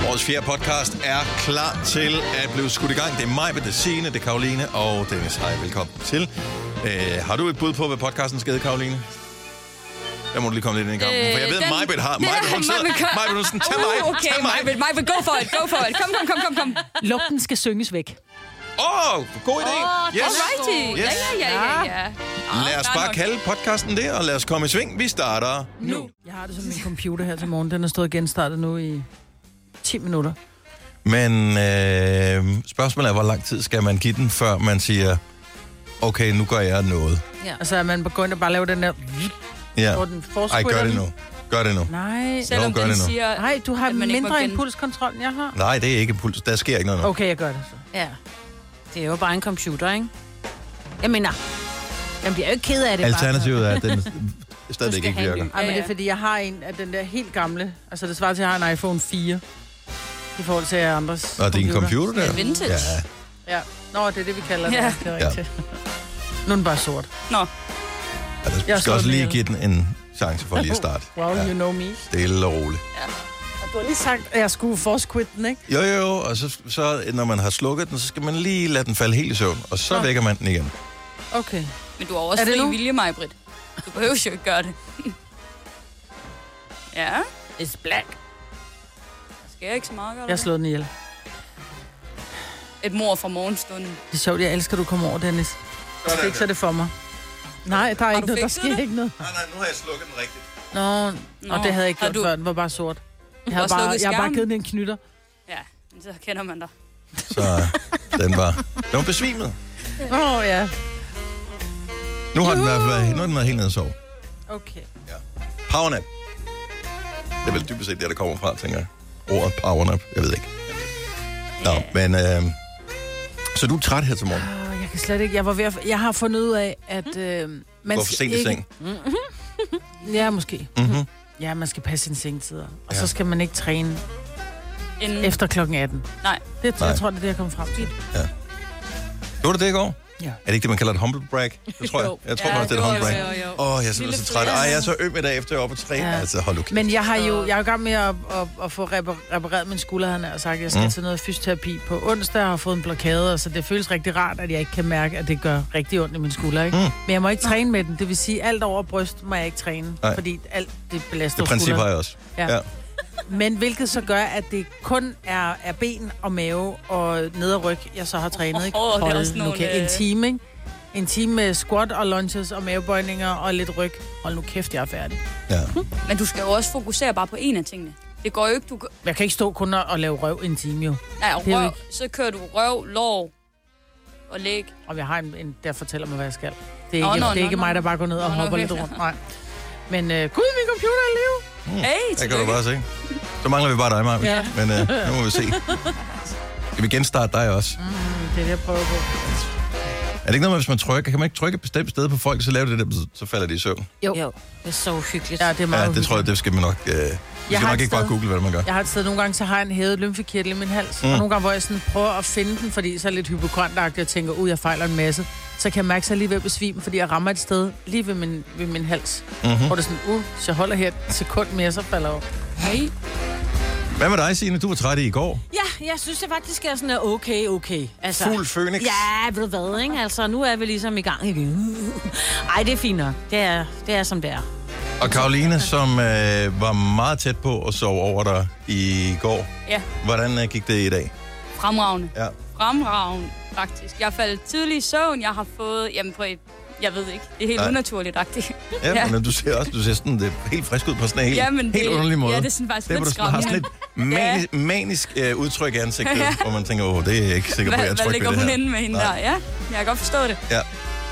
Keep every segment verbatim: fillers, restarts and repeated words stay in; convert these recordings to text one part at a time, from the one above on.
Vores fjerde podcast er klar til at blive skudt i gang. Det er mig, det er Signe, det er Karoline og Dennis. Hej, velkommen til. Øh, har du et bud på, hvad podcasten skal hedde, Karoline? Der må du lige komme lidt ind i gang. Øh, for jeg ved, at Majbet har... Majbet, hun sidder... Majbet, hun sådan, tag mig, uh, okay, tag mig. Majbet, Majbet, go for it, go for it. Kom, kom, kom, kom, kom. Lugten skal synges væk. Åh, oh, god idé. Oh, yes. Alrighty. Yes. Ja, ja, ja, ja. ja. Lad os bare kalde podcasten det, og lad os komme i sving. Vi starter nu. Jeg har det som min computer her til morgen. Den er stået genstartet nu i ti minutter. Men øh, spørgsmålet er, hvor lang tid skal man give den, før man siger, okay, nu gør jeg noget. Ja. Altså, at man går ind og bare laver den der... Ja. Hvor den Ej, gør det nu. Gør det nu. Nej. Selvom gør den det nu. siger... Nej, du har at man ikke må mindre gen- impulskontrol, end jeg har. Nej, det er ikke puls. Der sker ikke noget nu. Okay, jeg gør det så. Ja, det er jo bare en computer, ikke? Jeg mener, jeg bliver jo ikke ked af det. Alternativet er, at den stadigvæk skal ikke have en virker. ny. Ej, men Ja, det er ja. fordi, jeg har en af den der helt gamle. Altså, det svarer til, at jeg har en iPhone fire. I forhold til andres Og din computer der? Ja, vintage. Ja. Ja. Nå, det er det, vi kalder Ja. det. Det er rigtigt. Nu er den bare sort. Nå, Ja, der Jeg skal slår også den lige ihjel. give den en chance for lige at starte. Wow, Ja. you know me. Stille og roligt. Du har lige sagt, at jeg skulle force quit den, ikke? Jo, jo, jo. Og så, så når man har slukket den, så skal man lige lade den falde helt i søvn. Og så Nå. vækker man den igen. Okay. men du har også Er det fri nu? vilje, Majbrit. Du behøver jo ikke gøre det. Ja, It's black. der sker ikke så meget, gør Jeg har det? slået den ihjel. Et mor fra morgenstunden. Det er sjovt, jeg elsker, at du kommer over, Dennis. Du Sådan fikser det for mig. Nej, der er ikke du noget, der fikset sker det? ikke noget. Nej, nej, nu har jeg slukket den rigtigt. Nå, Nå, og det havde jeg ikke har gjort du- før, den var bare sort. Jeg har har bare, slukket jeg har bare skærmen? givet den en knytter. Ja, men så kender man dig. Så øh, den var, den var besvimet. Åh, oh, ja. Nu har den været, været, nu har den været helt nede og sove. Okay. Powernap. Det er vel dybest set det, der kommer fra, tænker jeg. Ordet powernap, jeg ved ikke. Nå, men... Øh, så du er træt her til morgen. Oh, jeg kan slet ikke. Jeg, var ved at, jeg har fundet ud af, at øh, man Gå for sent i seng. Ja, måske. Mm-hmm. Ja, man skal passe sine sengetider. Og Ja. så skal man ikke træne Inden... efter klokken atten. Nej. Det, Nej. jeg tror, det er det, jeg kommer frem til. Gjorde du det i går? Ja. Er det ikke det, man kalder et humble brag? Det tror jeg. Jeg tror Ja, faktisk, det er et jo, humble jo, brag. jo, jo. Åh, oh, jeg er simpelthen så træt. Ej, jeg er så øm i dag, efter jeg er oppe at træne. Ja. Altså, hold nu kæft. Men jeg har jo jeg er jo i gang med at, at, at få repar- repareret min skulder, han har sagt, at jeg skal Mm. mm. til noget fysioterapi på onsdag, og har fået en blokade, og så det føles rigtig rart, at jeg ikke kan mærke, at det gør rigtig ondt i min skulder, ikke? Mm. Men jeg må ikke træne med den, det vil sige, alt over bryst må jeg ikke træne, Nej. fordi alt det belaster Det princip har skulderen. jeg også. Ja. Ja. Men hvilket så gør, at det kun er, er ben og mave og ned og ryg, jeg så har trænet, ikke? Åh, det er Hold også nu nogle, kæft. En øh, time, ikke? En time med squat og lunges og mavebøjninger og lidt ryg. Hold nu kæft, jeg er færdig. Ja. Men du skal jo også fokusere bare på en af tingene. Det går jo ikke, du... gør- Jeg kan ikke stå kun og og lave røv en time, jo. Nej, Det er jo røv, ikke- så kører du røv, lår og læg. Og jeg har en, en der fortæller mig, hvad jeg skal. Det er Nå, ikke, nå, det er nå, ikke nå. mig, der bare går ned og Nå, nå, hopper lidt okay. rundt. Nej. Men uh, gud, min computer er i live. Hey, Det kan du tillykke. bare se. Så mangler vi bare dig, Maja. Ja. Men øh, nu må vi se. Skal vi genstarte dig også? Mm, det er det, jeg prøver på. Er det ikke noget med, hvis man trykker? Kan man ikke trykke et bestemt sted på folk, så laver det det, så falder de i søvn? Jo. Jo, det er så uhyggeligt. Ja, det er meget Ja, det tror jeg, det skal man nok... Øh, vi skal har nok et ikke bare sted- google, hvad man gør. Jeg har et sted, nogle gange, så har jeg en hævet lymfekirtel i min hals. Mm. Mm. Og nogle gange, hvor jeg sådan prøver at finde den, fordi så er jeg lidt hypokrondagtig og tænker, ud, jeg fejler en masse. Så kan jeg mærke, at jeg er lige ved at besvime, fordi jeg rammer et sted lige ved min, ved min hals. Mm-hmm. Hvor det er sådan, uh, så jeg holder her et sekund mere, så falder jeg over. Hey. Hvad med dig, Signe? Du var træt i går. Ja, jeg synes det faktisk er sådan, okay, okay. Altså, Fuld Phoenix. Ja, ved du hvad, ikke? Altså, nu er vi ligesom i gang igen. Ej, det er fint nok. Det er, det er som det er. Og Karoline, som øh, var meget tæt på at sove over dig i går. Ja, Hvordan øh, gik det i dag? fremragende. Ja. Fremragende, faktisk. Jeg faldt tidligt i søvn. Jeg har fået... Jamen, på et, jeg ved ikke. Det er helt Nej. unaturligt-agtigt. Ja, Ja. men du ser også, du ser sådan det er helt frisk ud på sådan en helt, Ja, men helt det- underlig måde. ja, det er sådan faktisk det, er, hvor lidt du sådan har sådan skræmmende. lidt manisk, manisk øh, udtryk i ansigtet, Ja. hvor man tænker, åh, det er jeg ikke sikker på, Hvad, jeg er hvad tryg ligger ved det hun her. inde med hende Nej. der? Ja, jeg kan godt forstå det. Ja.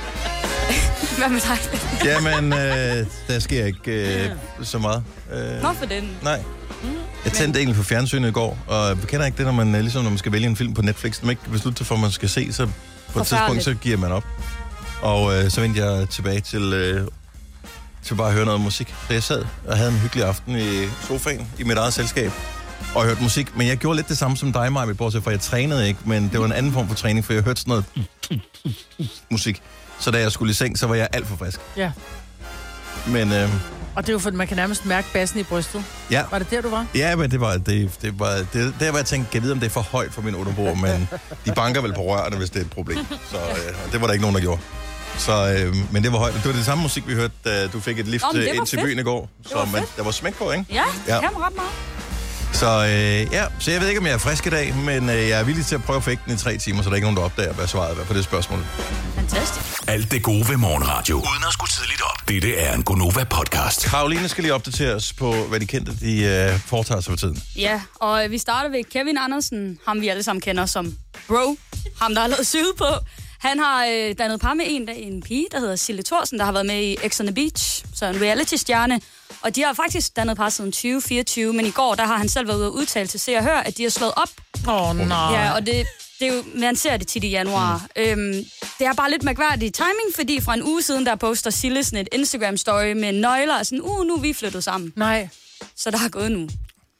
Hvad med dig? Jamen, øh, der sker ikke øh, så meget. Øh, Nå for den. nej. Jeg tændte egentlig på fjernsynet i går, og jeg kender ikke det, når man, øh, ligesom når man skal vælge en film på Netflix. Når man ikke beslutter sig for, at man skal se, så på et tidspunkt, Forfærdeligt. så giver man op. Og øh, så vendte jeg tilbage til, øh, til bare at høre noget musik. Så jeg sad og havde en hyggelig aften i sofaen i mit eget selskab og hørte musik. Men jeg gjorde lidt det samme som dig, Maja, bortset fra jeg trænede ikke, men det var en anden form for træning, for jeg hørte sådan noget musik. Så da jeg skulle i seng, så var jeg alt for frisk. Ja. Men øh, Og det er jo for, man kan nærmest mærke bassen i brystet. Ja. Var det der, du var? Ja, men det var, det, det var det, der, hvor jeg tænkte, jeg ved, om det er for højt for min underbord, men de banker vel på rørene, hvis det er et problem. Så øh, det var der ikke nogen, der gjorde. Så, øh, men det var højt. Det var det samme musik, vi hørte, da du fik et lift Nå, ind til fedt. byen i går. Så man, der var smæk på, ikke? Ja, det Ja. kan man ret meget. Så, øh, ja, så jeg ved ikke, om jeg er frisk i dag, men øh, jeg er villig til at prøve at få den i tre timer, så der er ikke nogen, der opdager, hvad svaret er på det spørgsmål. Fantastisk. Alt det gode ved morgenradio. Uden at skulle tidligt op. Dette er en Gonova-podcast. Karoline skal lige opdatere os på, hvad de kendte, de øh, foretager sig for tiden. Ja, og vi starter ved Kevin Andersen, ham vi alle sammen kender som Bro. Ham, der har lavet syget på. Han har øh, dannet par med en, der, en pige, der hedder Sille Thorsen, der har været med i X on the Beach, så en reality-stjerne. Og de har faktisk dannet par siden tyve fireogtyve, men i går, der har han selv været ude og udtale til Se og Hør, at de har slået op. Åh, oh, nej. Ja, og det, det er jo, man ser det tit i januar. Mm. Øhm, det er bare lidt mærkværdig timing, fordi fra en uge siden, der poster Sille sådan et Instagram-story med nøgler, og sådan, uh, nu er vi flyttet sammen. Nej. Så der er gået nu.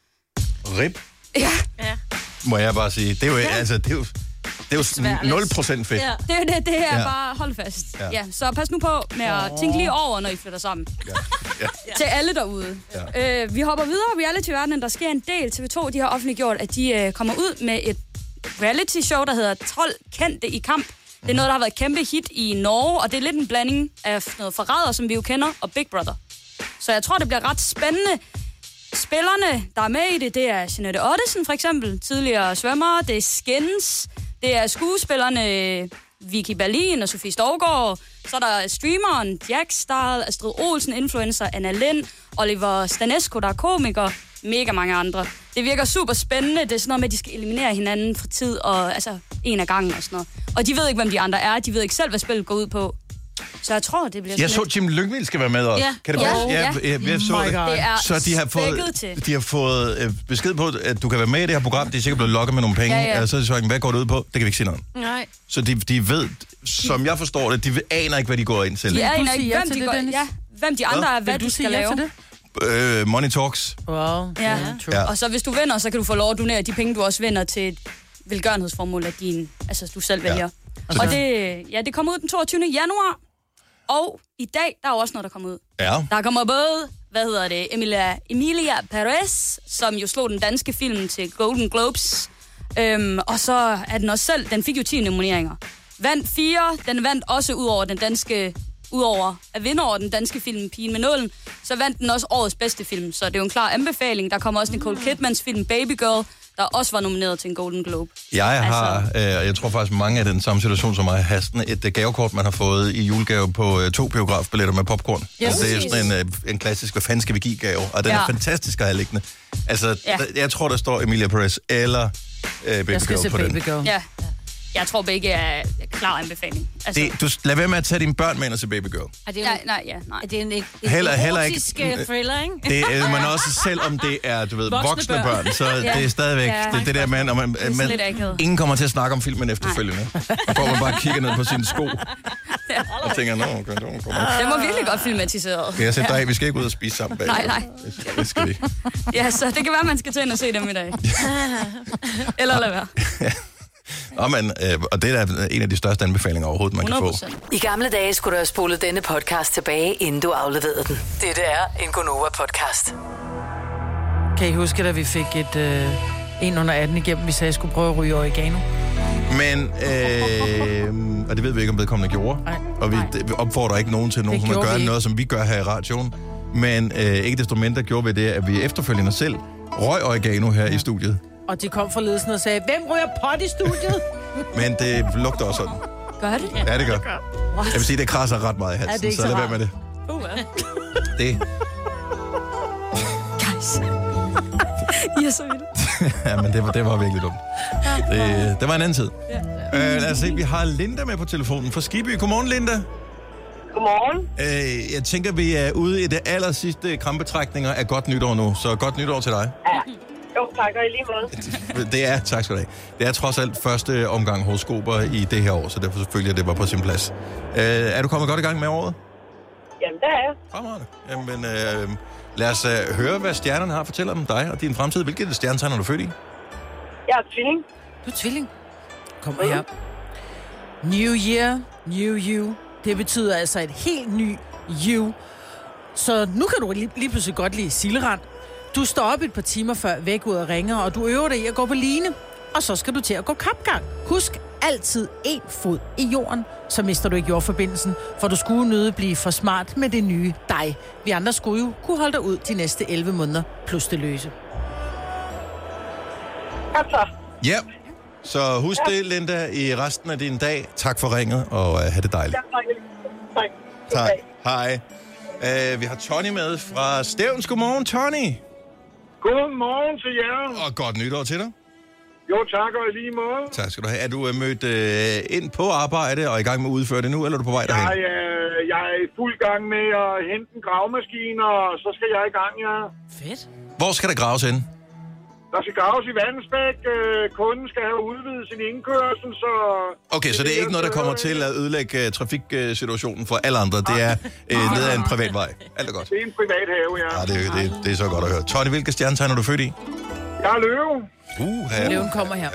Rip, Ja, Ja. må jeg bare sige. Det er jo, altså, det er jo, det er jo Sværligt. nul procent fedt. Ja. det er jo det, det her Ja. er bare hold fast. Ja. Ja. Ja, så pas nu på med at tænke lige over, når I flytter sammen. Ja. Ja. Til alle derude. Ja. Øh, vi hopper videre i reality-verdenen. Der sker en del. T V to de har offentliggjort, at de øh, kommer ud med et reality-show, der hedder tolv kendte i kamp. Det er noget, der har været et kæmpe hit i Norge, og det er lidt en blanding af noget forræder, som vi jo kender, og Big Brother. Så jeg tror, det bliver ret spændende. Spillerne, der er med i det, det er Jeanette Ottesen for eksempel, tidligere svømmer, det er Skins, det er skuespillerne Vicky Berlin og Sofie Stovgaard, så er der streameren Jack Stahl, Astrid Olsen, influencer Anna Lind, Oliver Stanesco, der er komiker, mega mange andre. Det virker super spændende. Det er sådan noget med, at de skal eliminere hinanden fra tid, og altså en af gangen og sådan noget. Og de ved ikke, hvem de andre er. De ved ikke selv, hvad spillet går ud på. Så jeg tror, det bliver Jeg sådan så Jim Lyngvild skal være med os. Ja. Kan det Ja. passe? Ja. Ja, jeg, jeg så Oh my det. God. Det er Så de har fået, spækket til. de har fået øh, besked på, at du kan være med i det her program. De er sikkert blevet lokket med nogle penge. Ja, ja. Og så er de sagt, hvad går det ud på? Det kan vi ikke sige noget om. Nej. Så de, de ved, som jeg forstår det, de ved- aner ikke, hvad de går ind til. De du aner sige ikke, ja hvem til de, det, går, Dennis? ja, hvem de andre er, hvad Vil de du skal sige ja lave. til det? Øh, money talks. Wow. Ja. Yeah, true. Ja. Og så hvis du vinder, så kan du få lov at donere de penge, du også vinder til et velgørenhedsformål af din, altså du selv vælger. Så Og det- det, ja, det kommer ud den toogtyvende januar. Og i dag, der er jo også noget, der kommer ud. Ja. Der kommer både, hvad hedder det, Emilia, Emilia Perez, som jo slog den danske film til Golden Globes. Øhm, og så er den også selv, den fik jo ti nomineringer. Vandt fire, den vandt også ud over den danske, udover at vinde over den danske film Pigen med Nålen, så vandt den også årets bedste film. Så det er jo en klar anbefaling. Der kommer også Nicole Kidmans film Baby Girl, der også var nomineret til en Golden Globe. Jeg har, Altså- øh, jeg tror faktisk, mange af den samme situation som mig, har sådan et uh, gavekort, man har fået i julegave på uh, to biografbilletter med popcorn. Yes. Og det er sådan en, uh, en klassisk, hvad fanden skal vi give gave? Og den Ja. er fantastisk at have liggende. Altså, Ja. der, jeg tror, der står Emilia Perez eller uh, Baby Jeg skal Girl se på Baby den. Girl. Ja, jeg tror begge er klar anbefaling. Altså, Det, du, lad være med at tage dine børn med ind og se Baby Girl. Er det, nej, nej, ja, nej. er det en, en Heller- heller ikke- erotisk øh, thriller, ikke? Det er man også, selvom det er, du ved, voksne, Voksne voksne børn, børn. så Ja. det er stadigvæk, Ja. det, det der med, når man, sådan man lidt akavet. ingen kommer til at snakke om filmen efterfølgende. Hvor man bare kigger ned på sine sko, og tænker, nå, okay, det kommer. Den var virkelig godt filmatiseret. Jeg sætter dig af, vi skal ikke ud og spise sammen bag. Nej, nej. Det, det skal vi ikke. Ja, så det kan være, man skal til ind og se dem i dag. Eller lad være. Og, man, øh, og det er da en af de største anbefalinger overhovedet, man kan hundrede få. procent. I gamle dage skulle du have spolet denne podcast tilbage, inden du afleverede den. Dette er en Gonova-podcast. Kan I huske, da vi fik et øh, en under atten igennem, vi sagde, at jeg skulle prøve at ryge oregano? Men, øh, og det ved vi ikke, om vedkommende gjorde. Nej. Og vi, vi opfordrer ikke nogen til nogen, Det som at gjorde gøre vi ikke. noget, som vi gør her i radioen. Men øh, ikke desto mindre gjorde vi det, at vi efterfølgende selv røg oregano her i studiet. Og de kom fra ledelsen og sagde, hvem ryger pot i studiet? Men det lugter også sådan. Gør det? Ja, det gør. Jeg vil sige, det krasser ret meget i Ja, halsen, det er ikke så så lad være rart. med det. Uh, Det, guys. I er så vilde. ja, men det var, det var virkelig dumt. Det, det var en anden tid. Øh, lad os se, vi har Linda med på telefonen fra Skibby. Godmorgen, Linda. Godmorgen. Øh, jeg tænker, vi er ude i det aller sidste krampetrækninger af godt nytår nu, så godt nytår til dig. Ja. Jo, tak, og i lige måde. Det er, tak skal du have. Det er trods alt første omgang horoskoper i det her år, så derfor selvfølgelig, at det var på sin plads. Øh, er du kommet godt i gang med året? Jamen, der er jeg. Fremragende. Jamen, øh, lad os uh, høre, hvad stjernerne har at fortælle om dig og din fremtid. Hvilket stjernetegn er du født i? Jeg er tvilling. Du er tvilling. Kom her. New year, new you. Det betyder altså et helt ny you. Så nu kan du lige, lige pludselig godt lide silderand. Du står op et par timer før væk ud og ringer, og du øver dig i at gå på line. Og så skal du til at gå kapgang. Husk altid en fod i jorden, så mister du ikke jordforbindelsen, for du skulle nødt blive for smart med det nye dig. Vi andre skulle jo kunne holde dig ud de næste elleve måneder, plus det løse. Ja, så husk det, Linda, i resten af din dag. Tak for ringet, og uh, have det dejligt. Tak. Tak. Hej. Uh, vi har Tony med fra Stevns. Godmorgen, Tony. Godmorgen til jer. Og godt nytår til dig. Jo, tak, og i lige måde. Tak skal du have. Er du uh, mødt uh, ind på arbejde og i gang med at udføre det nu, eller er du på vej derhen? Jeg, øh, jeg er i fuld gang med at hente en gravemaskine, og så skal jeg i gang, ja. Fedt. Hvor skal der graves hen? Der skal graves i Vandensbæk. Kunden skal have udvidet sin indkørsel, så... Okay, så det er ikke noget, der kommer til at ødelægge uh, trafiksituationen for alle andre. Det er uh, ned ad en privat vej. Alt er godt. Det er en privat have, ja. Ja, det, det, det er så godt at høre. Tony, hvilke stjernetegn er du født i? Jeg er løve. Uh, her. Løven kommer her.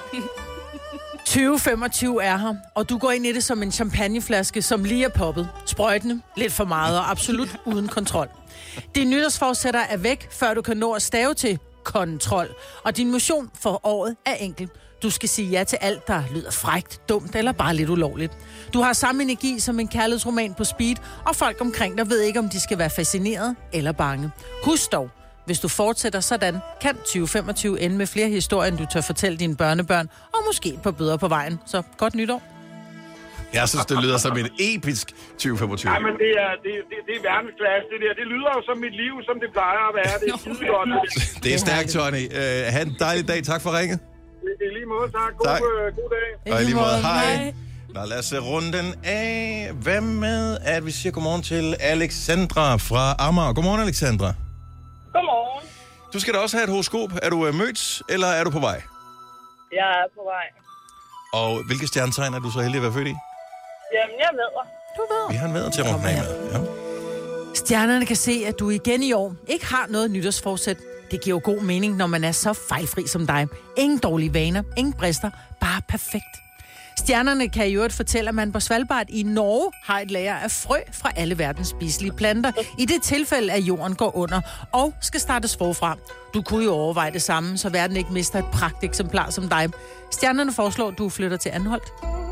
tyve femogtyve er her, og du går ind i det som en champagneflaske, som lige er poppet. Sprøjtende, lidt for meget og absolut uden kontrol. Din nytårsforsætter er væk, før du kan nå at stave til kontrol. Og din mission for året er enkel. Du skal sige ja til alt, der lyder frækt, dumt eller bare lidt ulovligt. Du har samme energi som en kærlighedsroman på speed, og folk omkring dig ved ikke, om de skal være fascineret eller bange. Husk dog, hvis du fortsætter sådan, kan tyve femogtyve ende med flere historier, end du tør fortælle dine børnebørn, og måske et par bøder på vejen. Så godt nytår. Jeg synes, det lyder som en episk tyve femogtyve. Nej, men det er, det, det, det er verdensklasse, det der. Det lyder jo som mit liv, som det plejer at være. Det er skide godt. Det er stærkt, Tony. Uh, ha' en dejlig dag. Tak for ringet. Det er lige måde, tak. God, tak. Uh, god dag. Og i lige måde, hej. Nå, lad os runde den af. Hvad med, at vi siger godmorgen til Alexandra fra Amager. Godmorgen, Alexandra. Godmorgen. Du skal da også have et horoskop. Er du mødt, eller er du på vej? Jeg er på vej. Og hvilke stjernetegn er du så heldig at være født i? Jamen, jeg ved. Du ved. Vi har en vædder til at runde af med. Ja. Stjernerne kan se, at du igen i år ikke har noget nytårsforsæt. Det giver jo god mening, når man er så fejlfri som dig. Ingen dårlige vaner, ingen brister, bare perfekt. Stjernerne kan i øvrigt fortælle, at man på Svalbard i Norge har et lager af frø fra alle verdens spiselige planter, i det tilfælde, at jorden går under og skal startes forfra. Du kunne jo overveje det samme, så verden ikke mister et pragteksemplar som dig. Stjernerne foreslår, at du flytter til Anholt.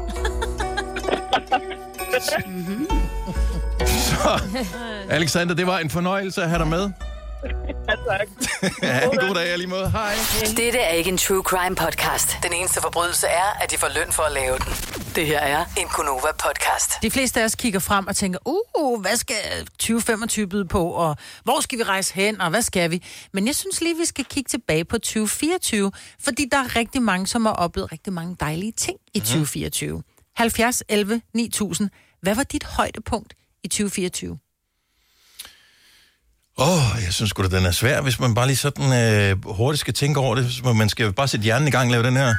mm-hmm. Så, Alexander, det var en fornøjelse at have dig med. Ja, tak. Ja, en god dag, lige måde. Hej. Dette er ikke en true crime podcast. Den eneste forbrydelse er, at de får løn for at lave den. Det her er en Gonova podcast. De fleste af os kigger frem og tænker, uh, hvad skal tyve femogtyve byde på, og hvor skal vi rejse hen, og hvad skal vi? Men jeg synes lige, vi skal kigge tilbage på tyve fireogtyve, fordi der er rigtig mange, som har oplevet rigtig mange dejlige ting i tyve fireogtyve. halvfjerds elleve ni tusind. Hvad var dit højdepunkt i tyve fireogtyve? Åh, oh, jeg synes sgu da, den er svær, hvis man bare lige sådan øh, hurtigt skal tænke over det. Man skal bare sætte hjernen i gang og lave den her.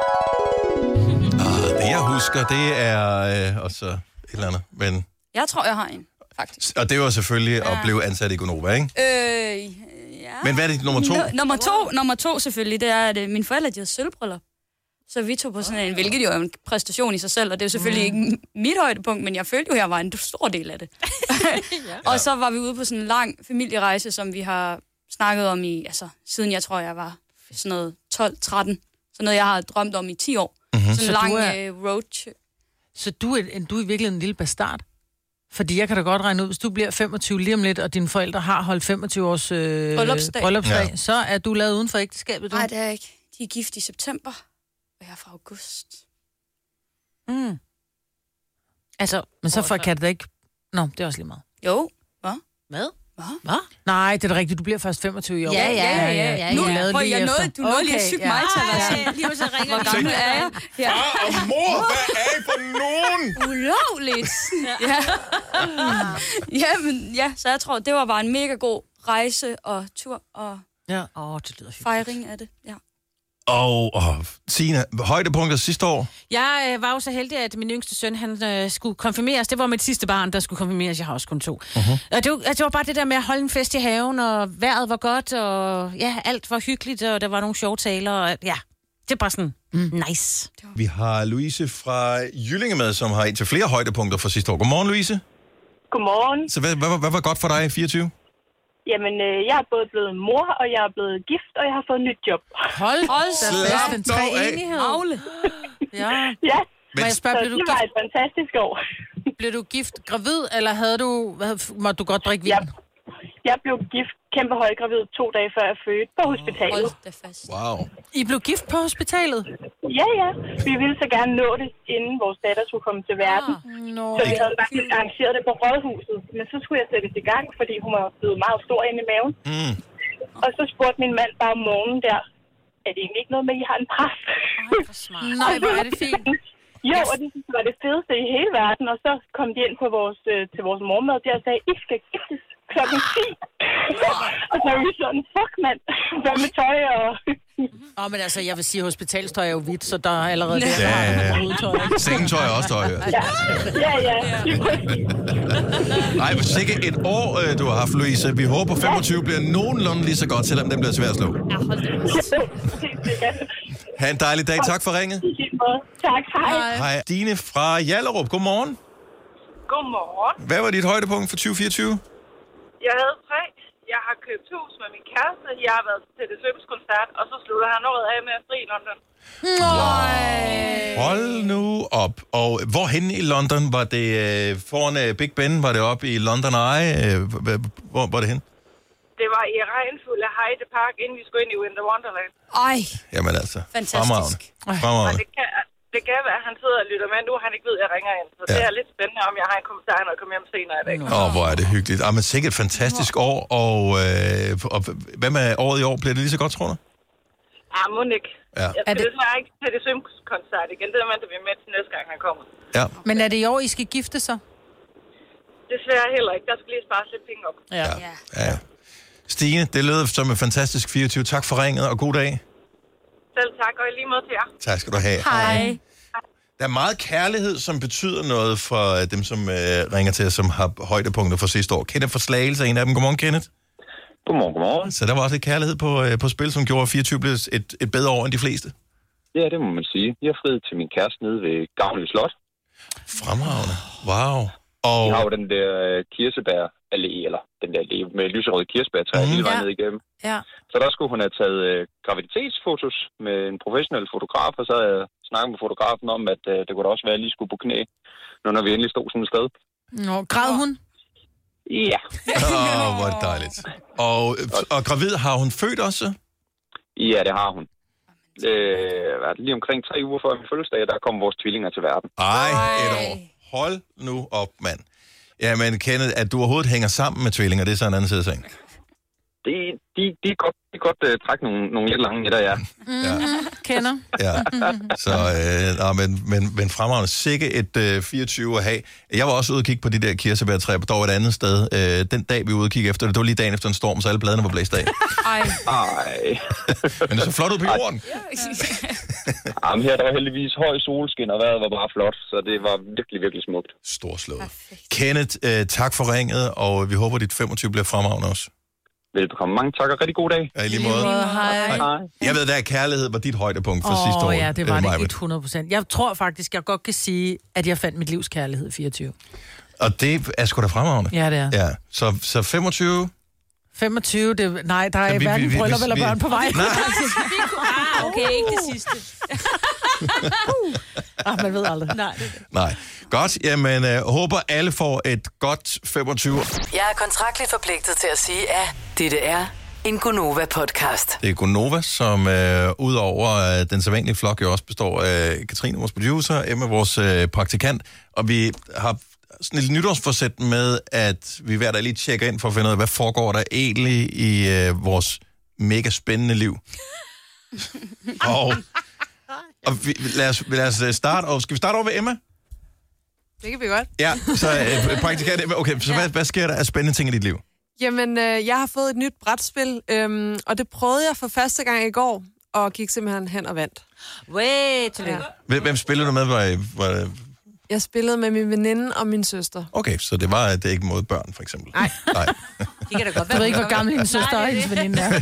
Ah, det jeg husker, det er... Øh, og så et eller andet, men... Jeg tror, jeg har en, faktisk. Og det var selvfølgelig ja. At blive ansat i Gonova, ikke? Øh, ja. Men hvad er det nummer to? N- nummer to, nummer to selvfølgelig, det er, at øh, mine forældre, de havde sølvbryllup. Så vi tog på sådan en, hvilket jo er en præstation i sig selv, og det er jo selvfølgelig mm. ikke mit højdepunkt, men jeg følte jo, at jeg var en stor del af det. ja. Og så var vi ude på sådan en lang familierejse, som vi har snakket om i, altså siden jeg tror, jeg var sådan noget tolv tretten. Sådan noget, jeg har drømt om i ti år. Mm-hmm. Sådan en lang er... øh, road. Så du er, du er virkelig en lille bastard? Fordi jeg kan da godt regne ud, hvis du bliver femogtyve lige om lidt, og dine forældre har holdt femogtyve års øh, bryllupsdag, bryllupsdag ja. Så er du lavet uden for ægteskabet, du? Nej, det er ikke. De er gift i september. Og jeg er fra august. Mm. Altså, men så for, kan det da ikke... Nå, det er også lige meget. Jo. Hvad? Hvad? Hvad? Hvad? Nej, det er da rigtigt. Du bliver først femogtyve i år. Ja, ja, ja. ja, ja. Nu lavede lige jeg efter. nåede, du nåede okay, lige at syge ja. mig til at være sådan. Lige så ringer hvor gammel er jeg? Ja. Far og mor, hvad er I for nogen? Ulovligt. ja. ja, men ja, så jeg tror, det var bare en mega god rejse og tur og ja. oh, det lyder fejring af det. Ja. Og, og Signe, højdepunkter sidste år? Jeg øh, var jo så heldig, at min yngste søn, han øh, skulle konfirmeres. Det var mit sidste barn, der skulle konfirmeres. Jeg har også kun to. Uh-huh. Og det var, det var bare det der med at holde en fest i haven, og vejret var godt, og ja, alt var hyggeligt, og der var nogle sjove taler, og ja, det er bare sådan mm. nice. Vi har Louise fra Jyllinge med, som har en til flere højdepunkter fra sidste år. Godmorgen, Louise. Godmorgen. Så hvad, hvad, hvad var godt for dig i fireogtyve? Jamen, øh, jeg er både blevet mor, og jeg er blevet gift, og jeg har fået et nyt job. Hold, Hold da Slap fast, den dog af. treenighed. Magle. Ja. Ja, Må jeg spørge, så blev du, det var gift, et fantastisk år. blev du gift gravid, eller havde du, hvad, måtte du godt drikke vin? Jeg, jeg blev gift kæmpe højgravid to dage før jeg fødte på hospitalet. Hold da fast. Wow. I blev gift på hospitalet? Ja, ja. Vi ville så gerne nå det, inden vores datter skulle komme til verden. Nå. Så vi havde faktisk arrangeret det på rådhuset. Men så skulle jeg sættes i gang, fordi hun var blevet meget stor inde i maven. Mm. Og så spurgte min mand bare om morgenen der, er det egentlig ikke noget med, at I har en præst? Nej, hvor er det fint. Jo, og det synes jeg var det fedeste i hele verden. Og så kom de ind på vores, øh, til vores morgenmad der og sagde, I skal giftes klokken ti. Og så var vi sådan, fuck mand, hvad med tøj og... Åh, oh, men altså, jeg vil sige, at hospitalstøj er jo hvidt, så der er allerede der, Ja, der ja, ja. har hovedtøj. Sengetøj er også tøj. Ja. Ja, ja. Nej, men sikkert et år, øh, du har haft, Louise. Vi håber, femogtyve bliver nogenlunde lige så godt, selvom den bliver svært at slå. Ja, hold da fast. Ha' en dejlig dag. Tak for ringet. Tak, hej. Hej. Stine fra Hjallerup. Godmorgen. Godmorgen. Hvad var dit højdepunkt for tyve fireogtyve? Jeg havde tre. Jeg har købt hus med min kæreste. Jeg har været til det svømmeskoncert, og så slutter han året af med at fri i London. Hold nu op. Og hvorhen i London? Var det øh, foran øh, Big Ben? Var det oppe i London Eye? Øh, hvor var det hen? Det var i regnfulde Hyde Park, inden vi skulle ind i Winter Wonderland. Ej, Jamen altså. fantastisk. Fremragende. Og Fremragende. det kan, det kan være, at han sidder og lytter med nu, han ikke ved, at jeg ringer ind. Så Ja. det er lidt spændende, om jeg har en kommentar, når jeg kommer hjem senere i dag. Åh, oh, hvor er det hyggeligt. Ah, men sikkert et fantastisk år. Og, øh, og hvad med året i år? Bliver det lige så godt, tror du? Ja, må ikke. Ja. Jeg Er skal det- desværre ikke til det svømmekoncert igen. Det venter vi med til næste gang, han kommer. Ja. Men er det i år, I skal gifte sig? Desværre heller ikke. Der skal lige spares lidt penge op. Ja. Ja. ja. Stine, det lød som en fantastisk fireogtyve. Tak for ringet, og god dag. Selv tak, og i lige måde til jer. Tak skal du have. Hej. Der er meget kærlighed, som betyder noget for dem, som øh, ringer til os, som har højdepunkter for sidste år. Kenneth fra Slagelse er en af dem. Godmorgen, Kenneth. Godmorgen, godmorgen. Så der var også lidt kærlighed på, øh, på spil, som gjorde fireogtyve blev et, et bedre år end de fleste. Ja, det må man sige. Jeg har friet til min kæreste nede ved Gavnø Slot. Fremragende. Wow. Og Vi har jo den der uh, kirsebær-allé, eller den der allé med lyserøde kirsebærtræer Mhm. hele vejen Ja. ned igennem. Ja. Så der skulle hun have taget uh, graviditetsfotos med en professionel fotograf, og så havde jeg snakket med fotografen om, at uh, det kunne da også være, at jeg lige skulle på knæ, nu når vi endelig stod sådan et sted. Nå, græd hun? Ja. Åh, oh, hvor er det dejligt. Og, og gravid har hun født også? Ja, det har hun. Øh, lige omkring tre uger før min fødselsdag, der kom vores tvillinger til verden. Ej, et år. Hold nu op, mand. Jamen, Kenneth, at du overhovedet hænger sammen med tvillinger, det er så en anden side af sagen. De, de, de kan godt, de kan godt uh, trække nogle, nogle lidt lange nætter, ja. Ja. Kender. Ja, så øh, nå, men, men, men fremragende. Sikke et øh, fireogtyve at have. Jeg var også ude og kigge på de der kirsebærtræer, dog et andet sted. Øh, den dag, vi var ude og kigge efter det, det var lige dagen efter en storm, så alle bladene var blæst af. Ej. Ej. Men det så flot ud på jorden. Jamen, her der var heldigvis høj solskin, og vejret var bare flot, så det var virkelig, virkelig smukt. Storslået. Kenneth, øh, tak for ringet, og vi håber, dit femogtyve bliver fremragende også. Velbekomme. Mange tak, og rigtig god dag. Ja, i lige måde. Hej. Hej. Jeg ved, der er kærlighed var dit højdepunkt for sidste år. Åh ja, det var øh, det Maj-Brit. hundrede procent. Jeg tror faktisk, jeg godt kan sige, at jeg fandt mit livs kærlighed i fireogtyve. Og det er sgu da fremragende. Ja, det er. Ja, så, så femogtyve... femogtyve, det, nej, der er vi- hverken vi- bryllup vi- eller vi- børn på vej. Nej. Ah, okay, ikke det sidste. Ah, man ved aldrig. Nej. Nej. Godt, jamen, øh, håber alle får et godt femogtyve. Jeg er kontraktligt forpligtet til at sige, at dette er en Gonova-podcast. Det er Gonova, som øh, udover øh, den sædvanlige flok jo også består af Katrine, vores producer, Emma, vores øh, praktikant, og vi har sådan et nytårsforsæt med, at vi hver dag lige tjekker ind for at finde ud af, hvad foregår der egentlig i øh, vores mega spændende liv. og og vi, lad, os, lad os starte, og skal vi starte over ved Emma? Det kan vi godt. Ja, så øh, praktikant Emma, okay, så hvad, hvad sker der af spændende ting i dit liv? Jamen, øh, jeg har fået et nyt brætspil, øhm, og det prøvede jeg for første gang i går, og gik simpelthen hen og vandt. Way, tillykke. Ja. Hvem, hvem spiller du med? Var, var, Jeg spillede med min veninde og min søster. okay, så det var det er ikke mod børn, for eksempel. Nej. Nej. Det kan da godt Du ved ikke, hvor gammel hendes søster og hendes veninde er.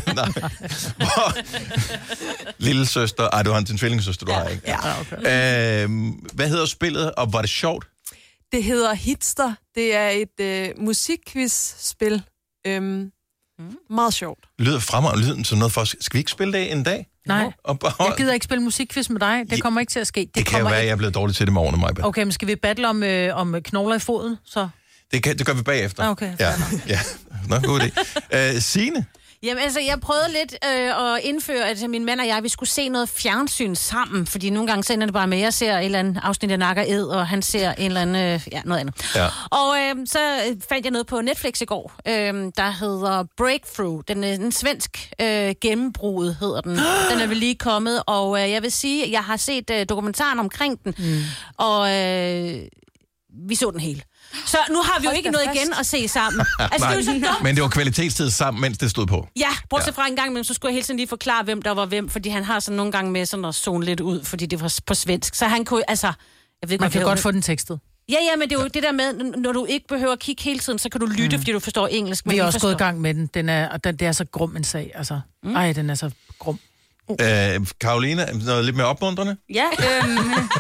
Lille søster. Ej, du har en tvillingssøster, du ja. har ikke. Ja. Øhm, hvad hedder spillet, og var det sjovt? Det hedder Hitster. Det er et øh, musikquiz-spil. Øhm, mm. Meget sjovt. Lyder fremragende, lyden som noget for os. Skal vi ikke spille det en dag? Nej, og, og, jeg gider ikke spille musikquiz med dig. Det kommer ikke til at ske. Det, det kan jo være, at jeg er blevet dårlig til det med årene, Maja. Okay, men skal vi battle om, øh, om knogler i foden, så? Det, kan, det gør vi bagefter. Okay. Ja, ja. Nå, god idé. Uh, Signe? Jamen altså, jeg prøvede lidt øh, at indføre, at min mand og jeg, vi skulle se noget fjernsyn sammen, fordi nogle gange så ender det bare med, at jeg ser et eller andet afsnit af Nakker Ed, og han ser en eller anden, øh, ja, noget andet. Ja. Og øh, så fandt jeg noget på Netflix i går, øh, der hedder Breakthrough. Den er en svensk øh, gennembrud, hedder den. Den er vel lige kommet, og øh, jeg vil sige, at jeg har set øh, dokumentaren omkring den, mm. og øh, vi så den hele. Så nu har vi jo ikke noget igen at se sammen. Altså, det er jo så dumt. Men det var kvalitetstid sammen, mens det stod på. Ja, bortset fra en gang, men så skulle jeg hele tiden lige forklare, hvem der var hvem, fordi han har sådan nogle gange med sådan at zone lidt ud, fordi det var på svensk. Så han kunne, altså... Jeg ved ikke, man kan godt få den tekstet. Ja, ja, men det er jo det der med, når du ikke behøver at kigge hele tiden, så kan du lytte, mm. fordi du forstår engelsk. Vi er også gået i gang med den. Den er, og den, det er så grum en sag, altså. Mm. Ej, den er så grum. Uh. Øh, Karoline, noget lidt mere opmuntrende? Ja, øhm,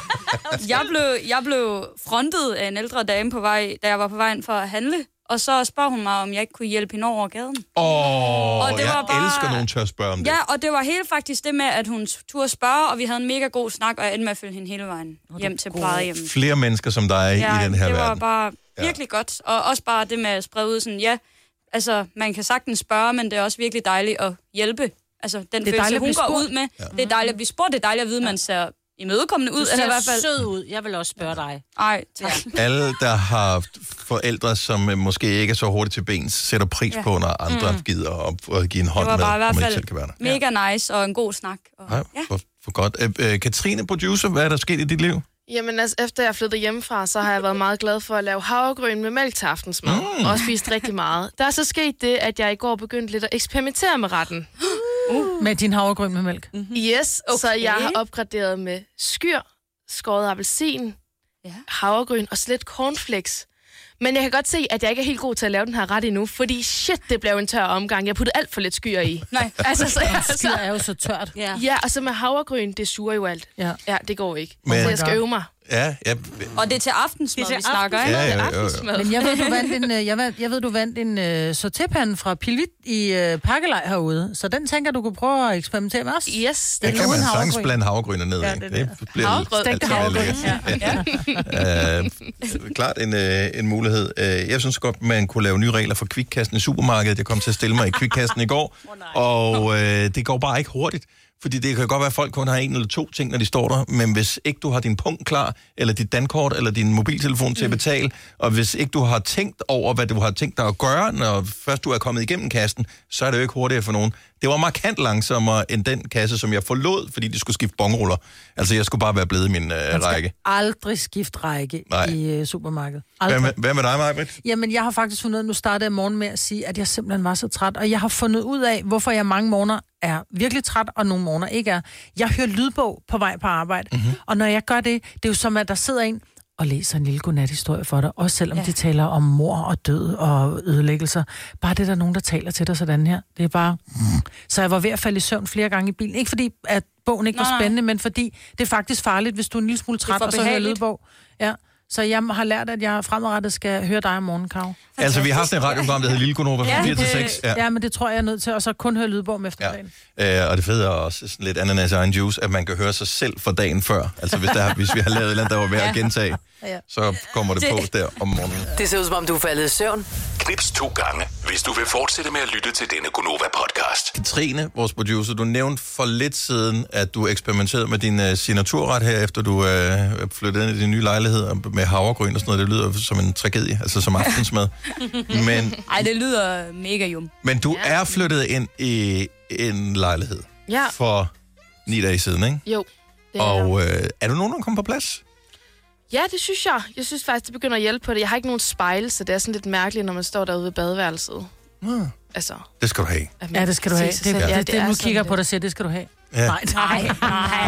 jeg, blev, jeg blev frontet af en ældre dame på vej, da jeg var på vej ind for at handle, og så spørger hun mig, om jeg ikke kunne hjælpe hende over gaden. Åh, oh, jeg bare... elsker nogen tør at spørge om det. Ja, og det var helt faktisk det med, at hun turde spørge, og vi havde en mega god snak, og jeg endte med at følge hende hele vejen hjem til plejehjemmet. Flere mennesker som dig ja, i den her verden. det var bare virkelig ja. godt, og også bare det med at sprede ud sådan, ja, altså, man kan sagtens spørge, men det er også virkelig dejligt at hjælpe. Altså, den det er følelse, hun går ud med. Ja. Det er dejligt at blive spurgt. Det er dejligt at vide, at man ser imødekommende ud. Du ser eller i hvert fald sød ud. Jeg vil også spørge dig. Ej, tak. Alle, der har forældre, som måske ikke er så hurtigt til bens, sætter pris ja. på, når andre mm. gider at give en hånd med, det var bare med, i hvert fald mega nice og en god snak. Og, ja, ja. For, for godt. Æ, Katrine, producer, hvad er der sket i dit liv? Jamen altså, efter jeg flyttede hjemmefra, så har jeg været meget glad for at lave havregryn med mælk til aftensmad. Mm. Og spist rigtig meget. Der er så sket det, at jeg i går begyndte lidt at eksperimentere med retten. Uh. Med din havregryn med mælk? Mm-hmm. Yes, okay. Så jeg har opgraderet med skyr, skåret appelsin, ja. havregryn og slet cornflakes. Men jeg kan godt se, at jeg ikke er helt god til at lave den her ret endnu, fordi shit, det blev en tør omgang. Jeg puttede alt for lidt skyer i. Nej, altså, så, altså, skyer er jo så tørt. Ja, ja og så med havregryn, det suger jo alt. Ja, ja det går ikke. Men... Så jeg skal øve mig. Ja, ja. Og det er til aftensmad, det er til vi snakker, ikke? Ja, ja, ja, ja. Men jeg ved, du vandt en, jeg ved, jeg ved, du vandt en uh, sortépande fra Pilvit i uh, Pakkelej herude. Så den tænker du kunne prøve at eksperimentere med os? Yes. Den kan man sagtens blande havregryn ned, ja, ikke? Det, det bliver havregryn. Stegte havregryn. Ja. Ja. uh, klart en, uh, en mulighed. Uh, jeg synes godt, man kunne lave nye regler for kvikkassen i supermarkedet. Jeg kom til at stille mig i kvikkassen i går, oh, og uh, det går bare ikke hurtigt. Fordi det kan godt være, at folk kun har en eller to ting, når de står der, men hvis ikke du har din punkt klar, eller dit dankort, eller din mobiltelefon til at betale, og hvis ikke du har tænkt over, hvad du har tænkt dig at gøre, når først du er kommet igennem kassen, så er det jo ikke hurtigere for nogen. Det var markant langsommere end den kasse, som jeg forlod, fordi de skulle skifte bongruller. Altså, jeg skulle bare være blevet i min øh, række. Aldrig skifte række Nej. i øh, supermarkedet. Hvad med, hvad med dig, Maj-Brit? Jamen, jeg har faktisk fundet ud af, nu startede jeg morgen med at sige, at jeg simpelthen var så træt, og jeg har fundet ud af, hvorfor jeg mange morgener er virkelig træt, og nogle morgener ikke er. Jeg hører lydbog på vej på arbejde, mm-hmm. og når jeg gør det, det er jo som, at der sidder en og læser en lille godnathistorie for dig, også selvom ja. de taler om mor og død og ødelæggelser. Bare det, der er nogen, der taler til dig sådan her. Det er bare... Mm. Så jeg var ved at falde i søvn flere gange i bilen. Ikke fordi, at bogen ikke nej, var spændende, nej. men fordi det er faktisk farligt, hvis du er en lille smule træt, og så hører lydbog. Ja. Så jeg har lært, at jeg fremadrettet skal høre dig om morgenen, Karo. Altså, vi har sådan et radioprogram, der hedder Lille Gunova fra fire til seks. Ja. ja, men det tror jeg er nødt til, og så kun høre lydbog om eftermiddagen. Ja. Øh, og det fede er også sådan lidt ananas egen juice, at man kan høre sig selv for dagen før. Altså, hvis, der, hvis vi har lavet et eller andet, der var værd at gentage, ja. så kommer det, det på der om morgenen. Det ser ud som om, du er faldet i søvn. Knips to gange, hvis du vil fortsætte med at lytte til denne Gunova-podcast. Katrine, vores producer, du nævnte for lidt siden, at du eksperimenterede med din uh, signaturret her, efter du uh, flyttede ind i din nye lejlighed med havregryn og sådan noget. Det lyder som en tragedie, altså som aftensmad. Men, Ej, det lyder mega jum. Men du ja. er flyttet ind i en lejlighed ja. for ni dage siden, ikke? Jo. Det er og øh, er du nogen, der kommer på plads? Ja, det synes jeg. Jeg synes faktisk, det begynder at hjælpe på det. Jeg har ikke nogen spejl, så det er sådan lidt mærkeligt, når man står derude ved badeværelset. Hmm. Altså, det skal du have. Ja, det skal du have. Det, det, ja. det, det, det nu kigger på dig selv, det skal du have. Ja. Nej, nej, nej,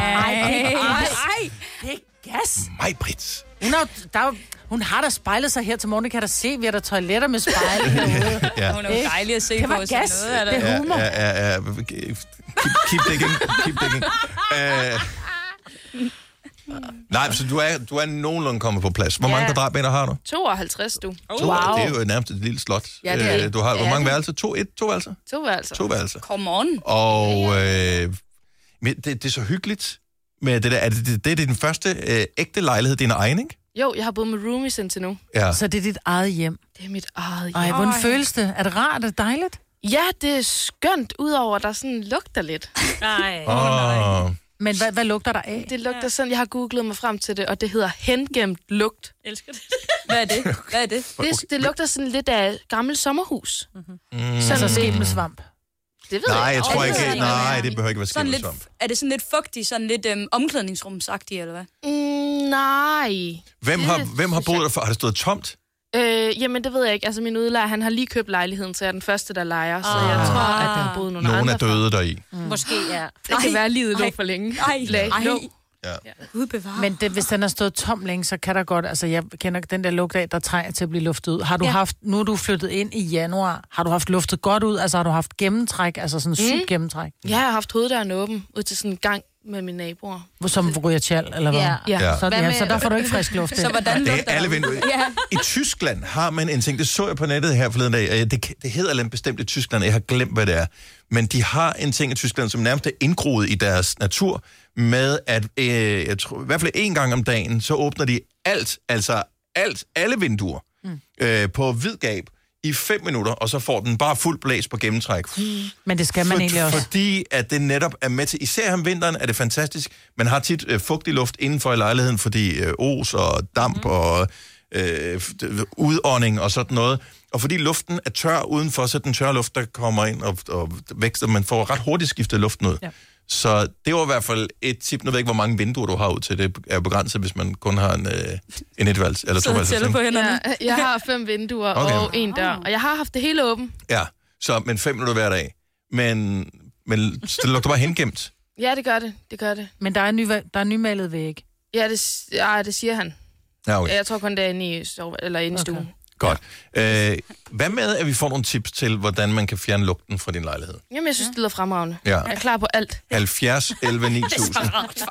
nej, nej. Det er gas. Maj-Brit. Hun har, der, hun har da spejlet sig her til morgen. Det kan da se, vi har der toiletter med spejl herude. Ja. Hun er jo dejlig at se det på. Det var gas. Noget, er det er humor. Ja, ja, ja. Keep, keep digging. Keep digging. Uh, Nej, så du er, du er nogenlunde kommet på plads. Hvor Ja. mange kvadratmeter har du? tooghalvtreds, du. To, wow. Det er jo nærmest et lille slot. Ja, det er det. Øh, Du har, hvor Ja, mange det- værelser? To, et, to værelser? To værelser. To værelser. Come on. Og øh, men det, det er så hyggeligt med det der. Er det, det, det er din første øh, ægte lejlighed, din egen, ikke? Jo, jeg har boet med roomies indtil nu. Ja. Så det er dit eget hjem? Det er mit eget hjem. Ej, hvordan føles det? Er det rart? Er det dejligt? Ja, det er skønt, udover at der sådan lugter lidt. Nej. Oh. Men hvad, hvad lugter der af? Det lugter sådan, jeg har googlet mig frem til det, og det hedder hengemt lugt. Elsker det. Hvad er det? Hvad er det? Det, det lugter sådan lidt af gammelt sommerhus. Mm. Sådan Altså lidt- skimmelsvamp? Det ved Nej, jeg jeg tror det ved ikke. jeg Nej, ikke. det behøver ikke være Sådan lidt, skimmelsvamp. er det sådan lidt fugtigt, sådan lidt øhm, omklædningsrumsagtigt, eller hvad? Mm, nej. Hvem har, hvem har boet der for? Har det stået tomt? Øh, jamen, det ved jeg ikke. Altså, min udlejer, han har lige købt lejligheden, så jeg er den første, der lejer. Så Ah. jeg tror, at der har boet nogle Nogen andre. er døde deri. Mm. Måske, ja. Det kan Ej, være, at livet lå ej, for længe. Ej, Lag, ej. lå. Ja. Gud bevare. Men det, hvis den har stået tom længe, så kan der godt... Altså, jeg kender den der lugt af, der trænger til at blive luftet ud. Har du Ja. haft... Nu er du flyttet ind i januar. Har du haft luftet godt ud? Altså, har du haft gennemtræk? Altså sådan sygt Mm. gennemtræk? Jeg har haft hoveddøren åben ud til sådan en gang med mine naboer. Som ryger tjal, eller hvad? Ja. Ja. Ja. Så, Hvad ja, med- så der får du ikke frisk luft. Så hvordan Det lugter er alle vinduer. Ja. I Tyskland har man en ting, det så jeg på nettet her forleden dag, og det, det hedder lidt bestemt i Tyskland, jeg har glemt, hvad det er. Men de har en ting i Tyskland, som nærmest er indgroet i deres natur, med at, øh, jeg tror, i hvert fald en gang om dagen, så åbner de alt, altså alt, alle vinduer mm. øh, på hvid gab i fem minutter, og så får den bare fuld blæs på gennemtræk. Men det skal man For, egentlig også. fordi at det netop er med til, især om vinteren er det fantastisk. Man har tit øh, fugtig luft indenfor i lejligheden, fordi øh, os og damp mm. og øh, udånding og sådan noget. Og fordi luften er tør udenfor, så den tørre luft, der kommer ind og, og vækster, man får ret hurtigt skiftet luften ud. Ja. Så det var i hvert fald et tip. Nu ved jeg ikke, hvor mange vinduer du har ud til. Det er begrænset, hvis man kun har en, øh, en etværelse eller Så tælle på hænderne. Ja, jeg har fem vinduer Okay. og en dør, og jeg har haft det hele åbent. Ja, så men fem minutter hver dag. Men, men det lugter bare hengemt. Ja, det gør det. Det gør det. Men der er, ny, der er nymalet væg. Ja, det, ja, det siger han. Ja, okay. Jeg tror kun, det er inde i, sove, eller inde i stuen. Godt. Øh, hvad med, at vi får nogle tips til, hvordan man kan fjerne lugten fra din lejlighed? Jamen, jeg synes, det lyder fremragende. Ja. Jeg er klar på alt. halvfjerds elleve ni tusind.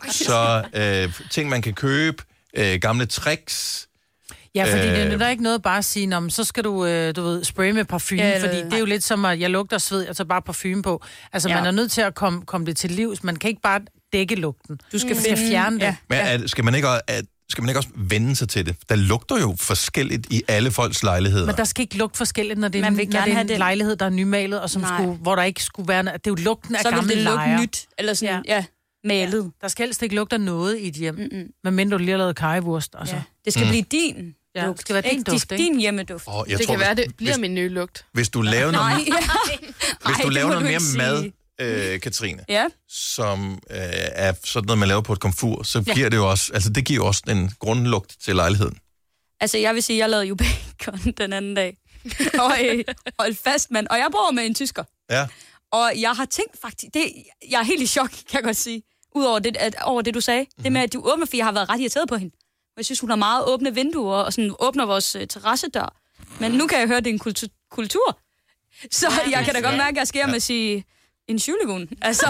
Så øh, ting, man kan købe, øh, gamle tricks. Ja, fordi Øh. det nytter ikke noget bare at sige, "Nå, men så skal du, øh, du ved, spraye med parfume, Ja, ja, eller- fordi det er jo lidt som, at jeg lugter sved, og så bare parfume på. Altså, ja. man er nødt til at komme, komme det til livs. Man kan ikke bare dække lugten. Du skal, skal fjerne det. Ja. Men er, skal, man ikke, også- er, skal man ikke også vende sig til det? Der lugter jo forskelligt i alle folks lejligheder. Men der skal ikke lugte forskelligt, når det er, Man en, vil når gerne det er have en den. lejlighed, der er nymalet, og som Nej. skulle, hvor der ikke skulle være... Det er jo lugten af Så vil gamle det lugte lejer. nyt, eller sådan, ja, ja malet. Der skal helst ikke lugte af noget i et hjem, Mm-mm. medmindre du lige har lavet karrivurst. Altså. Ja. Det skal Mm. blive din Ja, lugt. det skal være din Ikke duft, ikke? din hjemmeduft. Oh, jeg Det tror, kan være, hvis, det bliver min nye lugt. hvis du laver noget, Nej, hvis Ej, du det laver må noget du mere ikke mad, sige. øh, Katrine, Ja. som øh, er sådan noget, man laver på et komfur, så Ja. giver det jo også, altså det giver jo også en grundlugt til lejligheden. Altså, jeg vil sige, jeg lavede jo bacon den anden dag. Og øh, hold fast, mand. Og jeg bor med en tysker. Ja. Og jeg har tænkt faktisk... Det, jeg er helt i chok, kan jeg godt sige. Udover det, at, over det, du sagde. Mm-hmm. Det med, at du åbner, for jeg har været ret irriteret på hende. Og jeg synes, hun har meget åbne vinduer, og sådan åbner vores øh, terrassedør. Men nu kan jeg høre, at det er en kultur. kultur. Så ja, jeg kan da godt mærke, at jeg sker med at sige... En Schülegun. Altså...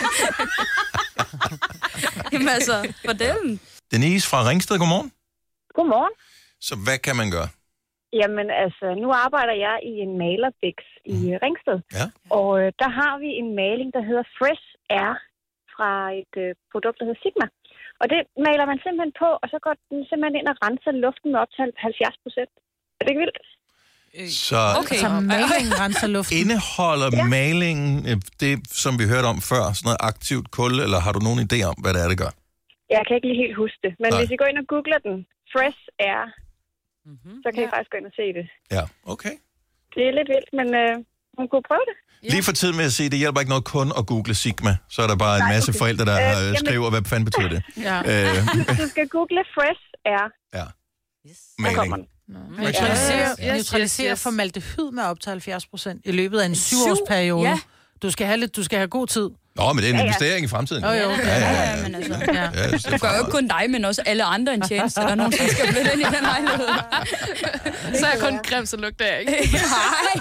Jamen altså, fordelen. Denise fra Ringsted, godmorgen. Godmorgen. Så hvad kan man gøre? Jamen altså, nu arbejder jeg i en malerbiks i Ringsted. Ja. Og øh, der har vi en maling, der hedder Fresh Air fra et øh, produkt, der hedder Sigma. Og det maler man simpelthen på, og så går den simpelthen ind og renser luften med op til halvfjerds procent. Er det ikke vildt? Så Okay. Så malingen renser luften. indeholder ja. malingen øh, det, som vi hørte om før, sådan noget aktivt kul, eller har du nogen idé om, hvad det er, det gør? Jeg kan ikke lige helt huske det. Men Nej. hvis I går ind og googler den, Fresh Air, mm-hmm. så kan ja. I faktisk gå ind og se det. Ja, okay. Det er lidt vildt, men øh, man kunne prøve det. Lige for tid med at sige, det hjælper ikke noget kun at google Sigma. Så er der bare en Nej, masse okay. forældre, der Øh, øh, jamen- skriver, hvad fanden betyder det? Ja. Øh, Du skal google Fresh Air. ja. Der kommer den. Neutraliserer, Yes, yes, neutraliserer yes. formaldehyd med op til halvfjerds procent i løbet af en syvårsperiode. Ja. Du skal have lidt, du skal have god tid. Nå, men det er en Ja, ja. investering i fremtiden. Jo, jo. Ja, ja, ja. Ja, men altså... Ja. Ja, det er Du gør jo ikke kun dig, men også alle andre en tjeneste, der nogensinde skal flytte ind i den lejlighed. Så er jeg kun grim, så lugter jeg ikke. Nej.